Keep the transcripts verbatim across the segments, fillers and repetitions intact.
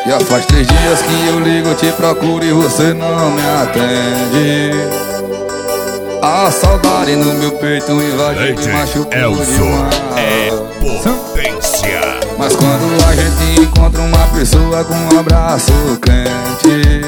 Já faz três dias que eu ligo, te procuro e você não me atende. A saudade no meu peito invade e machucou demais. É potência. Mas quando a gente encontra uma pessoa com um abraço quente,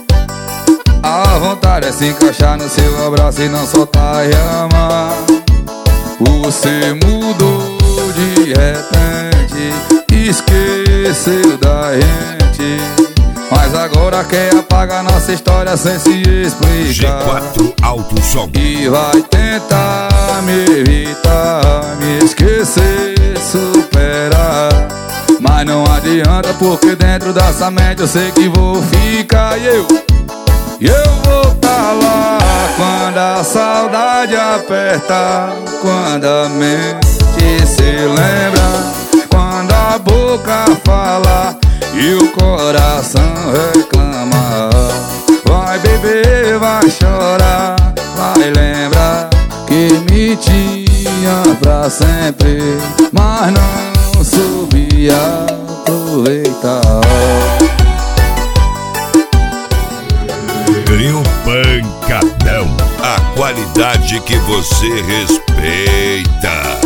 a vontade é se encaixar no seu abraço e não soltar e amar. Você mudou de repente, esqueceu da gente, mas agora quer apagar nossa história sem se explicar. G quatro Alto Som. E vai tentar me evitar, me esquecer, superar, mas não adianta, porque dentro dessa mente eu sei que vou ficar. E eu, e eu vou tá lá quando a saudade aperta, quando a mente se lembra, quando a boca fala e o coração reclama. Vai beber, vai chorar, vai lembrar que me tinha pra sempre, mas não soube aproveitar. Ganhou pancadão, a qualidade que você respeita.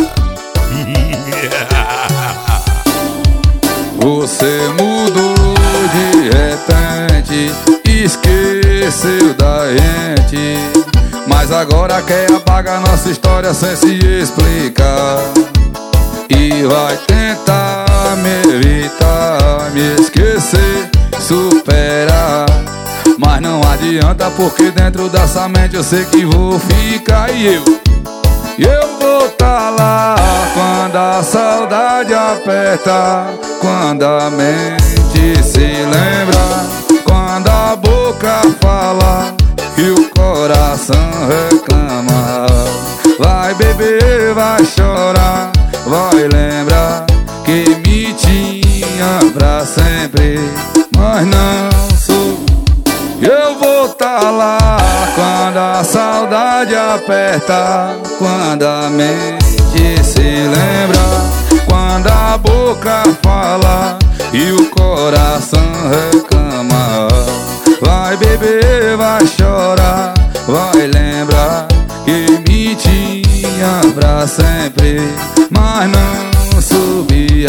Você mudou de repente, esqueceu da gente, mas agora quer apagar nossa história sem se explicar. E vai tentar me evitar, me esquecer, superar, mas não adianta, porque dentro dessa mente eu sei que vou ficar. E eu, e eu vou tá lá quando a saudade aperta, quando a mente se lembra, quando a boca fala e o coração reclama. Vai beber, vai chorar, vai lembrar que me tinha pra sempre, mas não sou. Eu vou tá lá quando a saudade aperta, quando a mente se lembra, quando a boca fala e o coração reclama. Vai beber, vai chorar, vai lembrar que me tinha pra sempre, mas não soube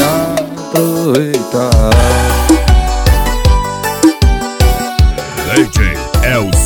aproveitar. D J Elcio.